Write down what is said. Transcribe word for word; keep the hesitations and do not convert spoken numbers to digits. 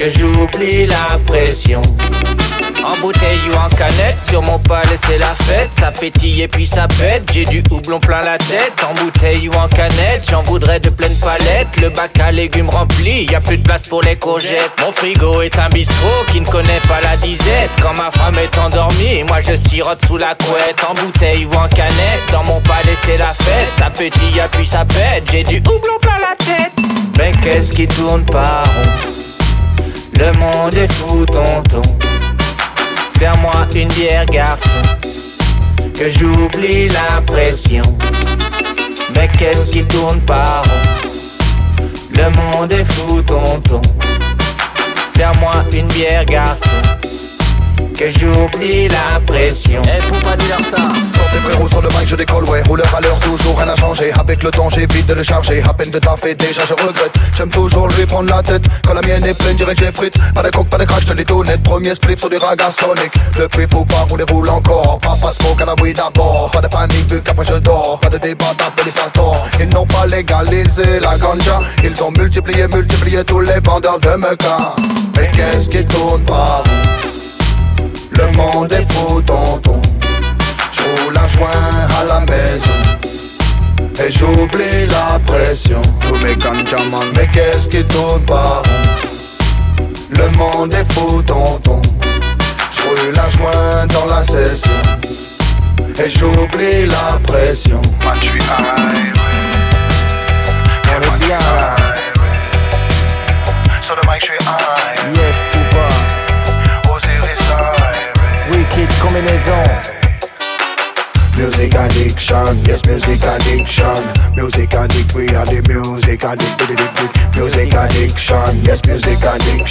que j'oublie la pression. En bouteille ou en canette, sur mon palais c'est la fête. Ça pétille et puis ça pète, j'ai du houblon plein la tête. En bouteille ou en canette, j'en voudrais de pleines palettes. Le bac à légumes rempli, y a plus de place pour les courgettes. Mon frigo est un bistrot qui ne connaît pas la disette. Quand ma femme est endormie, moi je sirote sous la couette. En bouteille ou en canette, dans mon palais c'est la fête. Ça pétille et puis ça pète, j'ai du houblon plein la tête. Mais qu'est-ce qui tourne pas rond? Le monde est fou tonton. Serre-moi une bière garçon, que j'oublie la pression. Mais qu'est-ce qui tourne pas rond? Le monde est fou tonton. Serre-moi une bière garçon, que j'oublie la pression. Eh, faut pas dire ça. Sortez frérot sur le mic, je décolle, ouais. Rouleur à l'heure, toujours rien n'a changé. Avec le temps, j'évite de le charger. À peine de taffer, déjà je regrette. J'aime toujours lui prendre la tête. Quand la mienne est pleine, dirais que j'ai frites. Pas de coke, pas de crash, je te dis honnête. Premier spliff sur des ragas soniques. Depuis pour pas rouler, roule encore. Papa smoke à la weed d'abord. Pas de panique, vu qu'après je dors. Pas de débat, d'appeler ça tort. Ils n'ont pas légalisé la ganja. Ils ont multiplié, multiplié tous les vendeurs de meca. Mais qu'est-ce qui tourne pas? Le monde est fou tonton. J'roule un joint à la maison et j'oublie la pression. Tous mes ganjaman. Mais qu'est-ce qui tourne pas rond? Le monde est fou tonton. J'roule un joint dans la session et j'oublie la pression. Moi j'suis high, On est bien là. sur le mic j'suis high. Yes, Poupa. Wicked combinaison. Music addiction, yes, music addiction. Music addict, we are the music addict. Music addiction, yes, music addiction.